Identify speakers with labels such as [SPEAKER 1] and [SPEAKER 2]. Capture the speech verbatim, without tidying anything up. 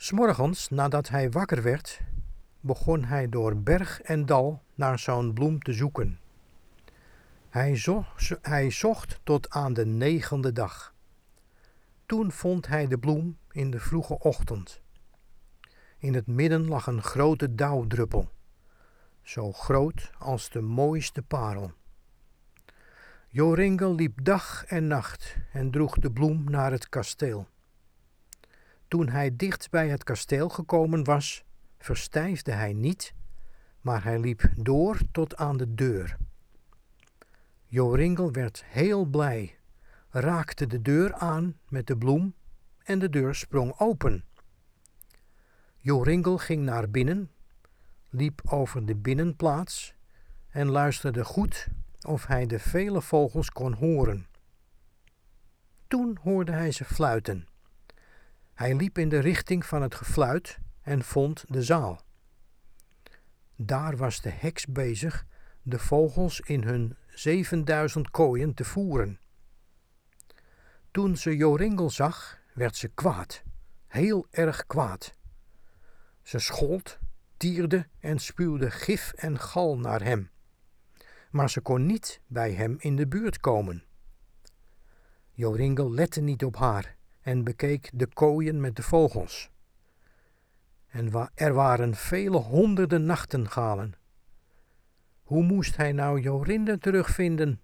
[SPEAKER 1] 'S nadat hij wakker werd, begon hij door berg en dal naar zo'n bloem te zoeken. Hij, zo- hij zocht tot aan de negende dag. Toen vond hij de bloem in de vroege ochtend. In het midden lag een grote dauwdruppel, zo groot als de mooiste parel. Joringel liep dag en nacht en droeg de bloem naar het kasteel. Toen hij dicht bij het kasteel gekomen was, verstijfde hij niet, maar hij liep door tot aan de deur. Joringel werd heel blij, raakte de deur aan met de bloem en de deur sprong open. Joringel ging naar binnen, liep over de binnenplaats en luisterde goed of hij de vele vogels kon horen. Toen hoorde hij ze fluiten. Hij liep in de richting van het gefluit en vond de zaal. Daar was de heks bezig de vogels in hun zevenduizend kooien te voeren. Toen ze Joringel zag, werd ze kwaad, heel erg kwaad. Ze schold, tierde en spuwde gif en gal naar hem. Maar ze kon niet bij hem in de buurt komen. Joringel lette niet op haar en bekeek de kooien met de vogels. En wa- er waren vele honderden nachtegalen. Hoe moest hij nou Jorinde terugvinden?